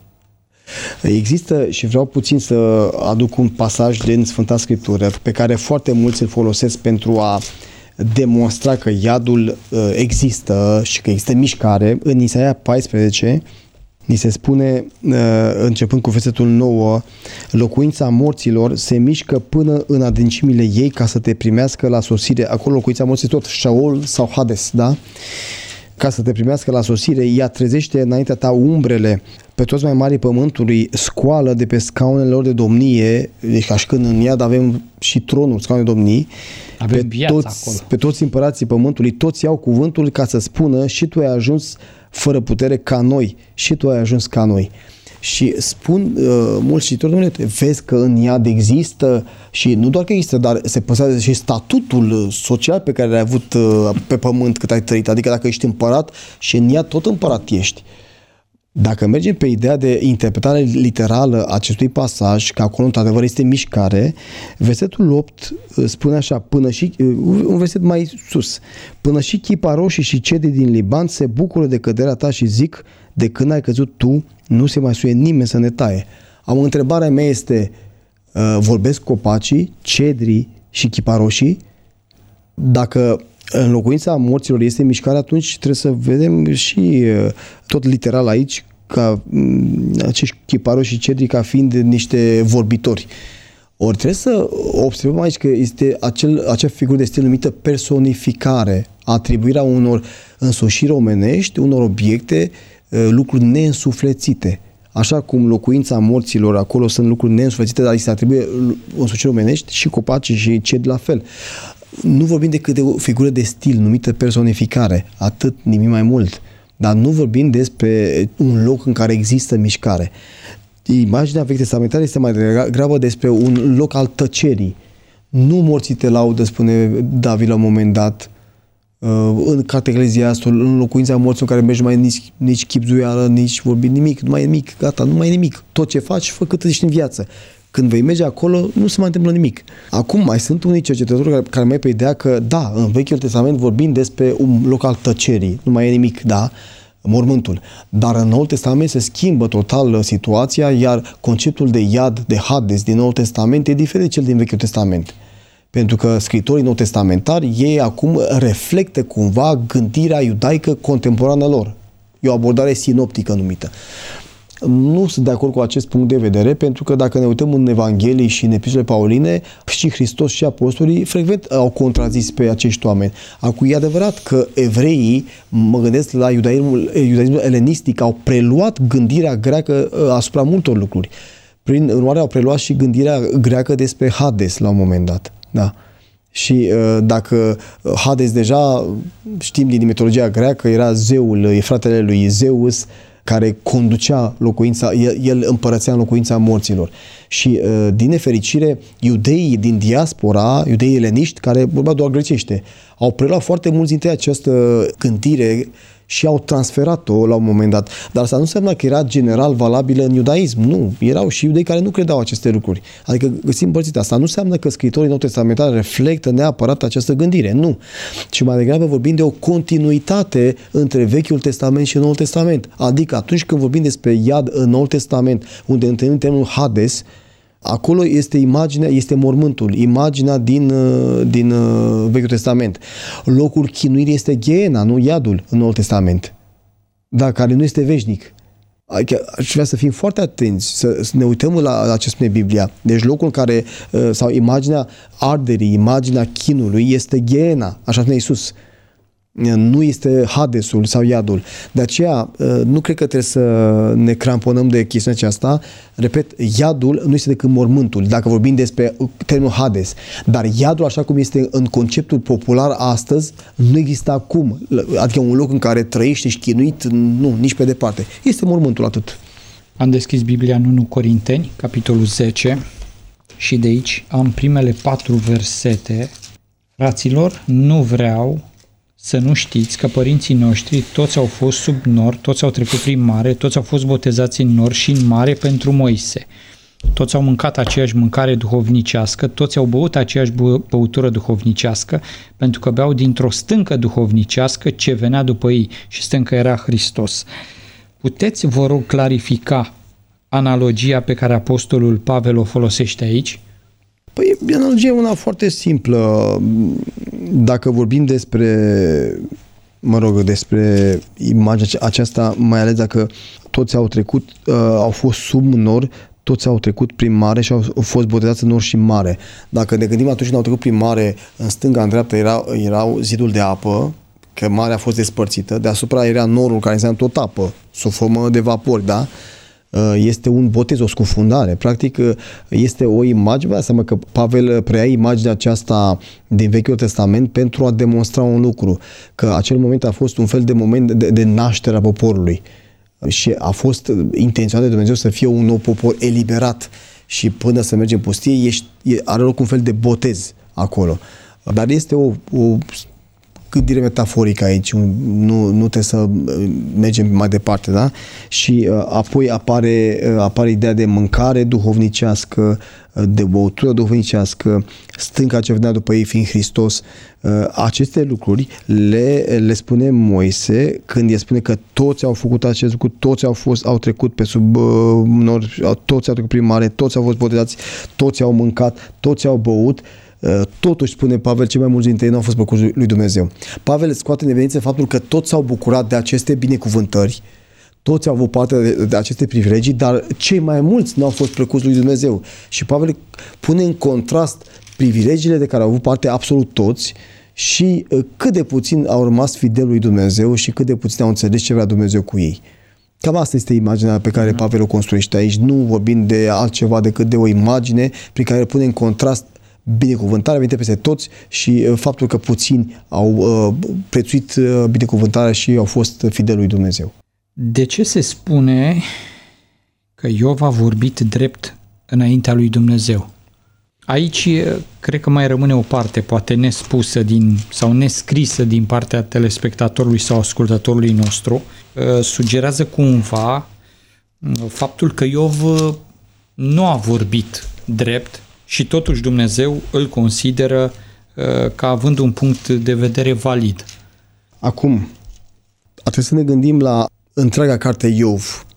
Există, și vreau puțin să aduc un pasaj din Sfânta Scriptură pe care foarte mulți îl folosesc pentru a demonstra că iadul uh, există și că există mișcare. În Isaia paisprezece ni se spune, uh, începând cu versetul nouă, locuința morților se mișcă până în adâncimile ei ca să te primească la sosire. Acolo locuința morților tot Sheol sau Hades, da? Ca să te primească la sosire, ea trezește înaintea ta umbrele, pe toți mai marii pământului, scoală de pe scaunele lor de domnie, deci ca și când în iad avem și tronul, scaune de domnii, avem pe viața toți, acolo. pe toți împărații pământului, toți iau cuvântul ca să spună și tu ai ajuns fără putere ca noi, și tu ai ajuns ca noi. Și spun uh, mulți cititori, domnule, vezi că în iad există, și nu doar că există, dar se păstrează și statutul social pe care l-ai avut uh, pe pământ cât ai trăit. Adică dacă ești împărat și în iad tot împărat ești. Dacă mergem pe ideea de interpretare literală a acestui pasaj, că acolo într-adevăr este mișcare, versetul opt spune așa, până și, un verset mai sus, până și chiparoșii și cedii din Liban se bucură de căderea ta și zic, de când ai căzut tu, nu se mai suie nimeni să ne taie. Am întrebarea mea este, vorbesc copacii, cedrii și chiparoșii? Dacă în locuința morților este mișcare, atunci trebuie să vedem și tot literal aici ca acești chiparoși și cedri ca fiind niște vorbitori. Ori trebuie să observăm aici că este acel, acea figură de stil numită personificare, atribuirea unor însușiri omenești, unor obiecte, lucruri neînsuflețite. Așa cum locuința morților, acolo sunt lucruri neînsuflețite, dar îi se atribuie însușiri omenești, și copacii și cedi la fel. Nu vorbim decât de o figură de stil numită personificare, atât, nimic mai mult. Dar nu vorbim despre un loc în care există mișcare. Imaginea vechi testamentară este mai degrabă despre un loc al tăcerii. Nu morții te laudă, spune David la un moment dat, în cartea Ecleziastul, în locuința morților în care mergi, mai nici, nici chibzuială, nici vorbi nimic, nu mai e nimic, gata, nu mai e nimic. Tot ce faci, fă cât ești în viață. Când vei merge acolo, nu se mai întâmplă nimic. Acum mai sunt unii cercetători care, care mai pe ideea că, da, în Vechiul Testament vorbim despre un loc al tăcerii, nu mai e nimic, da, mormântul. Dar în Noul Testament se schimbă total situația, iar conceptul de iad, de Hades din Noul Testament e diferit de cel din Vechiul Testament. Pentru că scritorii nou testamentari, ei acum reflectă cumva gândirea iudaică contemporană lor. E o abordare sinoptică numită. Nu sunt de acord cu acest punct de vedere, pentru că dacă ne uităm în Evanghelii și în epistolele pauline, și Hristos și apostolii frecvent au contrazis pe acești oameni. Acum e adevărat că evreii, mă gândesc la iudaismul, iudaismul elenistic, au preluat gândirea greacă asupra multor lucruri. Prin urmare au preluat și gândirea greacă despre Hades la un moment dat. Da. Și dacă Hades deja știm din mitologia greacă, era zeul, e fratele lui Zeus, care conducea locuința, el, el împărățea în locuința morților. Și din nefericire, iudeii din diaspora, iudeii eleniști, care vorbeau doar grecește, au preluat foarte mulți dintre această gândire și au transferat-o la un moment dat. Dar asta nu înseamnă că era general valabilă în iudaism. Nu. Erau și iudei care nu credeau aceste lucruri. Adică găsim părțit. Asta nu înseamnă că scritorii nou testamentari reflectă neapărat această gândire. Nu. Și mai degrabă vorbim de o continuitate între Vechiul Testament și Noul Testament. Adică atunci când vorbim despre iad în Noul Testament, unde întâlnim termenul Hades, Acolo este imaginea, este mormântul, imaginea din, din Vechiul Testament. Locul chinuirii este Gheena, nu iadul în Noul Testament, dar care nu este veșnic. Aș vrea să fim foarte atenți, să, să ne uităm la, la ce spune Biblia. Deci locul care, sau imaginea arderii, imaginea chinului este Gheena, așa spune Iisus. Nu este Hadesul sau iadul. De aceea, nu cred că trebuie să ne cramponăm de chestiunea aceasta. Repet, iadul nu este decât mormântul, dacă vorbim despre termenul Hades. Dar iadul, așa cum este în conceptul popular astăzi, nu există acum. Adică un loc în care trăiești, ești chinuit, nu, nici pe departe. Este mormântul, atât. Am deschis Biblia în unu Corinteni, capitolul zece, și de aici am primele patru versete. Fraților, nu vreau să nu știți că părinții noștri toți au fost sub nor, toți au trecut prin mare, toți au fost botezați în nor și în mare pentru Moise. Toți au mâncat aceeași mâncare duhovnicească, toți au băut aceeași băutură duhovnicească, pentru că beau dintr-o stâncă duhovnicească ce venea după ei și stâncă era Hristos. Puteți, vă rog, clarifica analogia pe care apostolul Pavel o folosește aici? Păi, analogia e una foarte simplă. Dacă vorbim despre, mă rog, despre imaginea aceasta, mai ales dacă toți au trecut, uh, au fost sub nor, toți au trecut prin mare și au fost botezați în nor și mare. Dacă ne gândim atunci când au trecut prin mare, în stânga, în dreapta era, erau zidul de apă, că marea a fost despărțită, deasupra era norul care înseamnă tot apă, sub formă de vapori, da? Este un botez, o scufundare. Practic, este o imagine, vă seama că Pavel preia imaginea aceasta din Vechiul Testament pentru a demonstra un lucru, că acel moment a fost un fel de moment de, de naștere a poporului și a fost intenționat de Dumnezeu să fie un nou popor eliberat și până să mergem în pustie ești, are loc un fel de botez acolo. Dar este o, o gândire metaforică aici, nu, nu trebuie să mergem mai departe, da? Și uh, apoi apare, uh, apare ideea de mâncare duhovnicească, uh, de băutură duhovnicească, stânca ce venea după ei fiind Hristos. Uh, aceste lucruri le, le spune Moise când el spune că toți au făcut acest lucru, toți au fost, au trecut pe sub uh, nor, toți au trecut prin mare, toți au fost botezați, toți au mâncat, toți au băut. Totuși, spune Pavel, cei mai mulți dintre ei nu au fost plăcuți lui Dumnezeu. Pavel scoate în evidență faptul că toți s-au bucurat de aceste binecuvântări, toți au avut parte de, de aceste privilegii, dar cei mai mulți nu au fost plăcuți lui Dumnezeu. Și Pavel pune în contrast privilegiile de care au avut parte absolut toți și cât de puțin au rămas fideli lui Dumnezeu și cât de puțin au înțeles ce vrea Dumnezeu cu ei. Cam asta este imaginea pe care Pavel o construiește aici, nu vorbind de altceva decât de o imagine prin care pune în contrast binecuvântarea venite peste toți și faptul că puțini au uh, prețuit uh, binecuvântarea și au fost fideli lui Dumnezeu. De ce se spune că Iov a vorbit drept înaintea lui Dumnezeu? Aici cred că mai rămâne o parte, poate nespusă din, sau nescrisă din partea telespectatorului sau ascultătorului nostru. Uh, sugerează cumva faptul că Iov nu a vorbit drept și totuși Dumnezeu îl consideră uh, ca având un punct de vedere valid. Acum, trebuie să ne gândim la întreaga carte Iov.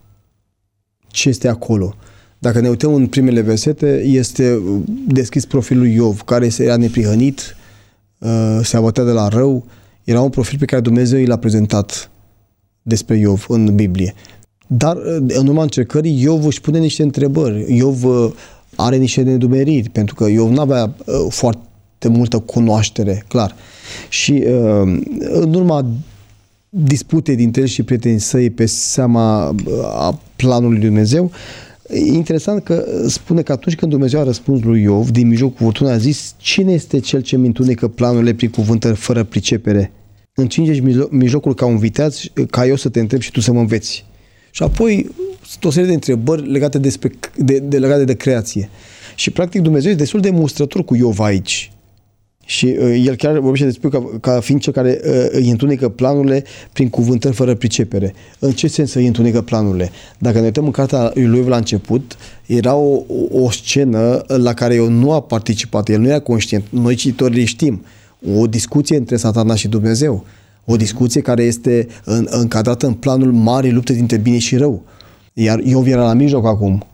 Ce este acolo? Dacă ne uităm în primele versete, este deschis profilul lui Iov, care era neprihănit, uh, se abătea de la rău. Era un profil pe care Dumnezeu i l-a prezentat despre Iov în Biblie. Dar în urma încercării, Iov își pune niște întrebări. Iov uh, are niște nedumeriri, pentru că Iov nu avea uh, foarte multă cunoaștere, clar. Și uh, în urma dispute dintre el și prietenii săi pe seama uh, a planului lui Dumnezeu, e interesant că spune că atunci când Dumnezeu a răspuns lui Iov, din mijlocul furtunii a zis: cine este cel ce mintunecă planurile prin cuvântări fără pricepere? Încinge-și mijlocul ca un viteaz, ca eu să te întreb și tu să mă înveți. Și apoi o serie de întrebări legate, despre, de, de, legate de creație. Și practic Dumnezeu este destul de mustrător cu Iov aici. Și uh, el chiar vorbește despre ca, ca fiind cel care uh, îi întunecă planurile prin cuvântări fără pricepere. În ce sens îi întunecă planurile? Dacă ne uităm în cartea lui Iov la început, era o, o scenă la care eu nu a participat, el nu era conștient. Noi cititorii știm. O discuție între Satana și Dumnezeu. O discuție care este în, încadrată în planul marii lupte dintre bine și rău. Iar Iov era la mijloc acum.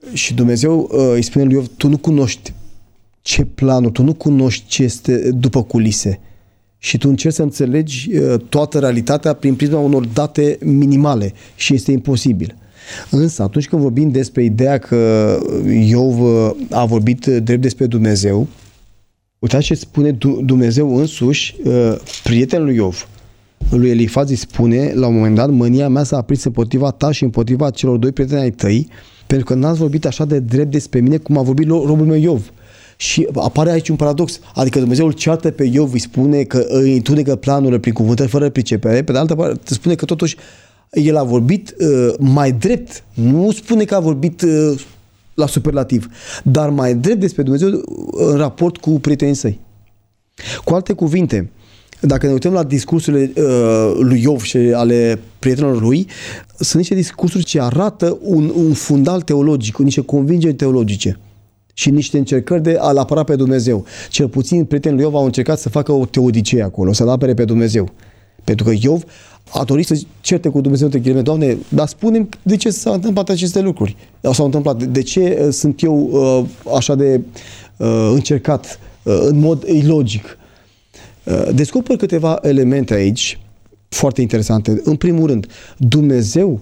Și Dumnezeu îi spune lui Iov, tu nu cunoști ce planuri, tu nu cunoști ce este după culise. Și tu încerci să înțelegi toată realitatea prin prisma unor date minimale și este imposibil. Însă, atunci când vorbim despre ideea că Iov a vorbit drept despre Dumnezeu, uitați ce spune Dumnezeu însuși prietenul lui Iov. Lui Elifaz îi spune, la un moment dat, mânia mea s-a aprins împotriva ta și împotriva celor doi prieteni ai tăi, pentru că n-ați vorbit așa de drept despre mine cum a vorbit robul meu Iov. Și apare aici un paradox, adică Dumnezeu îl ceartă pe Iov, îi spune că îi întunecă planurile prin cuvântări fără pricepere, pe de altă parte spune că totuși el a vorbit uh, mai drept, nu spune că a vorbit uh, la superlativ, dar mai drept despre Dumnezeu în raport cu prietenii săi. Cu alte cuvinte, dacă ne uităm la discursurile uh, lui Iov și ale prietenilor lui, sunt niște discursuri ce arată un, un fundal teologic, niște convingeri teologice și niște încercări de a-L apăra pe Dumnezeu. Cel puțin prietenii lui Iov au încercat să facă o teodicee acolo, să-L apere pe Dumnezeu. Pentru că Iov a dorit să certe cu Dumnezeu între ghilimele, Doamne, dar spune-mi de ce s-au întâmplat aceste lucruri. S-au întâmplat, de ce sunt eu uh, așa de uh, încercat uh, în mod ilogic. Uh, descoper câteva elemente aici foarte interesante. În primul rând, Dumnezeu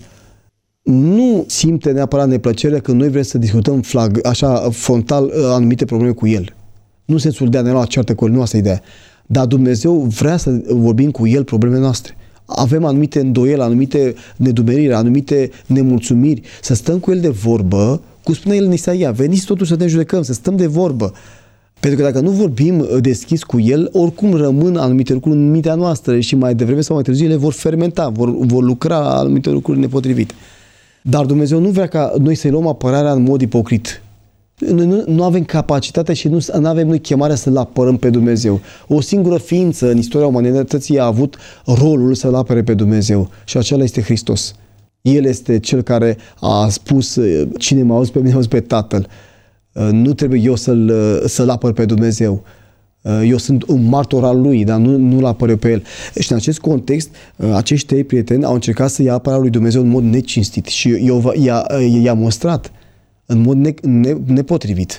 nu simte neapărat neplăcere când noi vrem să discutăm flag, așa frontal anumite probleme cu El. Nu în sensul de a ne lua ceartă cu El, nu asta e ideea. Dar Dumnezeu vrea să vorbim cu El problemele noastre. Avem anumite îndoieli, anumite nedumeriri, anumite nemulțumiri. Să stăm cu El de vorbă, cum spune El în Isaia, veniți totuși să ne judecăm, să stăm de vorbă. Pentru că dacă nu vorbim deschis cu El, oricum rămân anumite lucruri în mintea noastră și mai devreme sau mai târziu ele vor fermenta, vor, vor lucra anumite lucruri nepotrivite. Dar Dumnezeu nu vrea ca noi să-i luăm apărarea în mod ipocrit. Noi nu, nu avem capacitatea și nu, nu avem noi chemarea să-L apărăm pe Dumnezeu. O singură ființă în istoria umanității a avut rolul să-L apere pe Dumnezeu și acela este Hristos. El este Cel care a spus, cine m-a auzit pe mine, a auzit pe Tatăl. Nu trebuie eu să-L, să-L apăr pe Dumnezeu. Eu sunt un martor al Lui, dar nu, nu-L apăr pe El. Și în acest context, acești trei prieteni au încercat să ia apărarea lui Dumnezeu în mod necinstit și eu i-a, i-a mostrat în mod ne, ne, nepotrivit.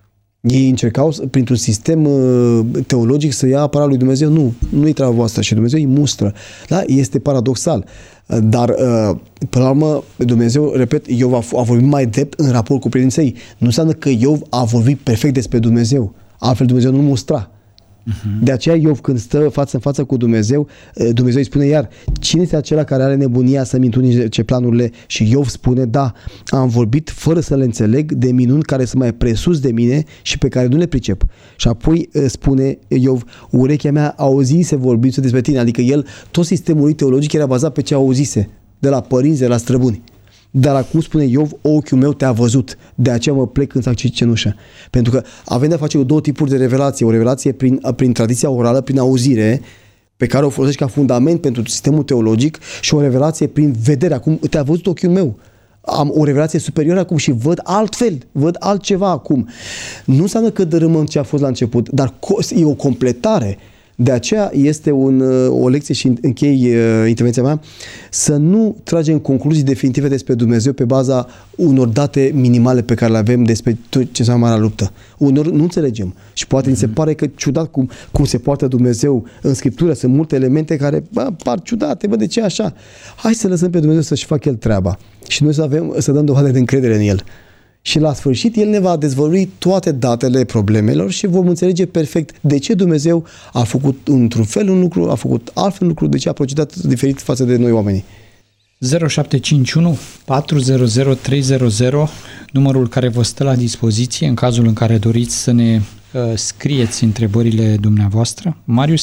Ei încercau printr-un sistem teologic să ia apărarea lui Dumnezeu. Nu, nu-i treaba voastră și Dumnezeu îi mustră. Da? Este paradoxal. Dar, până la urmă, Dumnezeu, repet, Iov a, a vorbit mai drept în raport cu prietenii săi. Nu înseamnă că Iov a vorbit perfect despre Dumnezeu. Altfel Dumnezeu nu-l mustra. Uh-huh. De aceea Iov, când stă față în față cu Dumnezeu, Dumnezeu îi spune iar, cine este acela care are nebunia să-mi întunece planurile? Și Iov spune, da, am vorbit fără să le înțeleg de minuni care sunt mai presus de mine și pe care nu le pricep. Și apoi spune Iov, urechea mea auzise vorbindu-se despre tine, adică el, tot sistemul lui teologic era bazat pe ce auzise, de la părinți, de la străbuni. Dar acum spune Iov, ochiul meu te-a văzut, de aceea mă plec în sac cenușă. Pentru că avem de-a face cu două tipuri de revelație. O revelație prin, prin tradiția orală, prin auzire, pe care o folosești ca fundament pentru sistemul teologic, și o revelație prin vedere. Acum te-a văzut ochiul meu. Am o revelație superioară acum și văd altfel, văd altceva acum. Nu înseamnă că dărâmăm ce a fost la început, dar e o completare. De aceea este un, o lecție și închei uh, intervenția mea, să nu tragem concluzii definitive despre Dumnezeu pe baza unor date minimale pe care le avem despre tot ce înseamnă marea luptă. Unor nu înțelegem și poate mm-hmm. ni se pare că ciudat cum, cum se poartă Dumnezeu în Scriptură. Sunt multe elemente care bă, par ciudate, bă, de ce așa? Hai să lăsăm pe Dumnezeu să-și facă El treaba și noi să, avem, să dăm dovadă de încredere în El. Și la sfârșit El ne va dezvălui toate datele problemelor și vom înțelege perfect de ce Dumnezeu a făcut într-un fel un lucru, a făcut altfel un lucru, de ce a procedat diferit față de noi oamenii. zero șapte cinci unu patru zero zero trei zero zero, numărul care vă stă la dispoziție în cazul în care doriți să ne uh, scrieți întrebările dumneavoastră. Marius,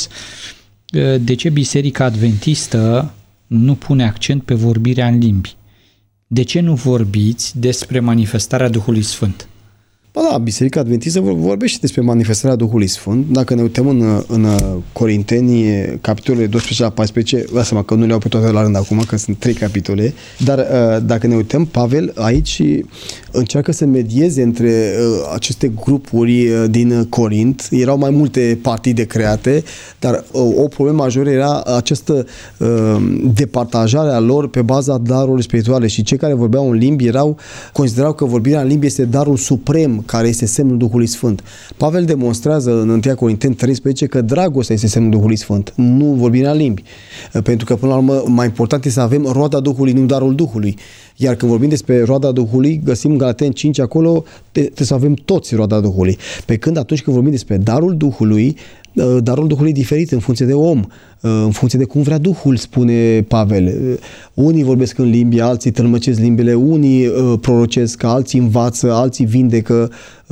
uh, de ce Biserica Adventistă nu pune accent pe vorbirea în limbi? De ce nu vorbiți despre manifestarea Duhului Sfânt? Ba da, Biserica Adventistă vorbește despre manifestarea Duhului Sfânt. Dacă ne uităm în, în Corinteni, capitolele doisprezece la paisprezece, vă seama că nu le-au pe toate la rând acum, că sunt trei capitole, dar dacă ne uităm, Pavel aici încearcă să medieze între aceste grupuri din Corint. Erau mai multe partide create, dar o problemă majoră era această departajare a lor pe baza darurilor spirituale și cei care vorbeau în limbi erau, considerau că vorbirea în limbi este darul suprem, care este semnul Duhului Sfânt. Pavel demonstrează în întâi Corinteni treisprezece că dragostea este semnul Duhului Sfânt, nu vorbirea în limbi. Pentru că, până la urmă, mai important este să avem roada Duhului, nu darul Duhului. Iar când vorbim despre roada Duhului, găsim Galateni cinci acolo, trebuie să avem toți roada Duhului. Pe când atunci când vorbim despre darul Duhului, darul Duhului e diferit în funcție de om, în funcție de cum vrea Duhul, spune Pavel. Unii vorbesc în limbi, alții tălmăcesc limbile, unii prorocesc, alții învață, alții vindecă.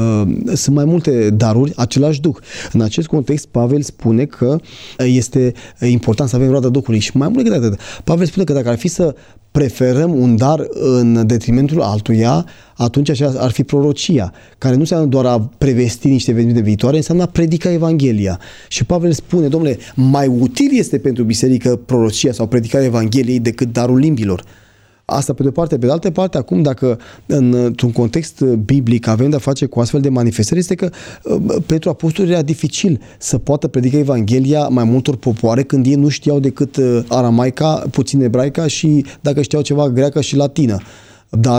Sunt mai multe daruri, același Duh. În acest context, Pavel spune că este important să avem roada Duhului și mai mult decât atât. Pavel spune că dacă ar fi să preferăm un dar în detrimentul altuia, atunci așa ar fi prorocia, care nu înseamnă doar a prevesti niște evenimente viitoare, înseamnă a predica Evanghelia. Și Pavel spune, domnule, mai util este pentru biserică prorocia sau predicarea Evangheliei decât darul limbilor. Asta pe de-o parte. Pe de altă parte, acum, dacă într-un context biblic avem de-a face cu astfel de manifestări, este că pentru apostoli era dificil să poată predica Evanghelia mai multor popoare când ei nu știau decât aramaica, puțin ebraica și, dacă știau ceva, greacă și latină. Dar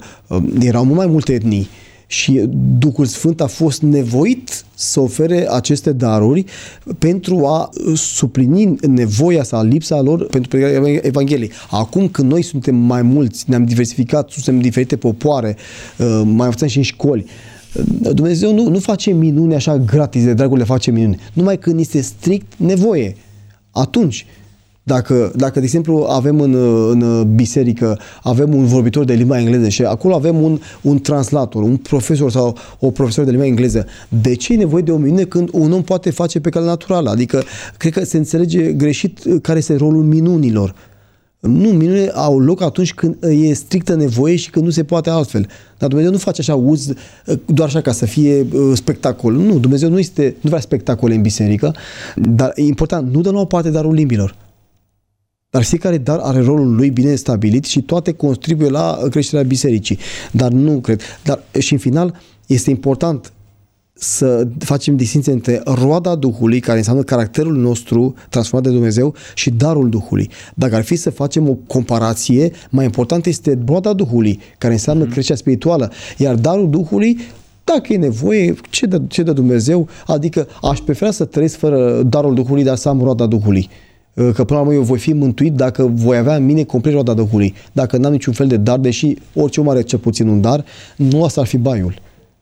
erau mult mai multe etnii. Și Duhul Sfânt a fost nevoit să ofere aceste daruri pentru a suplini nevoia sau lipsa lor pentru predicarea Evangheliei. Acum când noi suntem mai mulți, ne-am diversificat, suntem diferite popoare, mai învățăm și în școli, Dumnezeu nu, nu face minuni așa gratis, de dragul le face minuni. Numai când este strict nevoie. Atunci, Dacă, dacă, de exemplu, avem în, în biserică, avem un vorbitor de limba engleză și acolo avem un, un translator, un profesor sau o profesoră de limba engleză, de ce e nevoie de o minune când un om poate face pe cale naturală? Adică, cred că se înțelege greșit care este rolul minunilor. Nu, minunile au loc atunci când e strictă nevoie și când nu se poate altfel. Dar Dumnezeu nu face așa uz doar așa ca să fie spectacol. Nu, Dumnezeu nu, este, nu vrea spectacole în biserică, dar e important, nu dă la o parte darul limbilor. Dar fiecare dar are rolul lui bine stabilit și toate contribuie la creșterea bisericii. Dar nu cred. Dar și în final este important să facem distinție între roada Duhului, care înseamnă caracterul nostru transformat de Dumnezeu, și darul Duhului. Dacă ar fi să facem o comparație, mai important este roada Duhului, care înseamnă mm. creșterea spirituală. Iar darul Duhului, dacă e nevoie, ce dă, ce dă Dumnezeu? Adică aș prefera să trăiesc fără darul Duhului, dar să am roada Duhului. Că până la urmă eu voi fi mântuit dacă voi avea în mine complet roada Duhului. Dacă n-am niciun fel de dar, deși orice om are cel puțin un dar, nu asta ar fi baiul.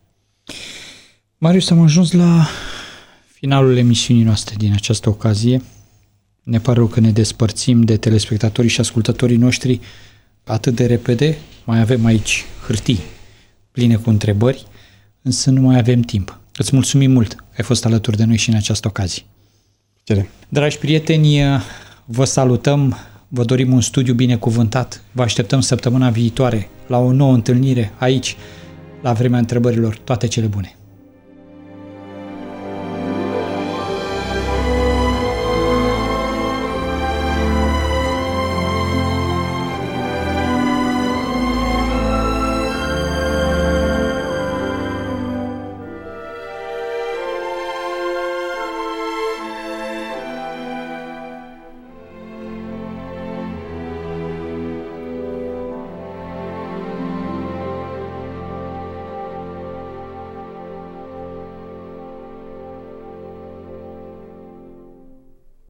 Marius, am ajuns la finalul emisiunii noastre din această ocazie. Ne pare rău că ne despărțim de telespectatorii și ascultătorii noștri atât de repede. Mai avem aici hârtii pline cu întrebări, însă nu mai avem timp. Îți mulțumim mult că ai fost alături de noi și în această ocazie. Cere. Dragi prieteni, vă salutăm, vă dorim un studiu binecuvântat, vă așteptăm săptămâna viitoare la o nouă întâlnire aici, la Vremea Întrebărilor. Toate cele bune!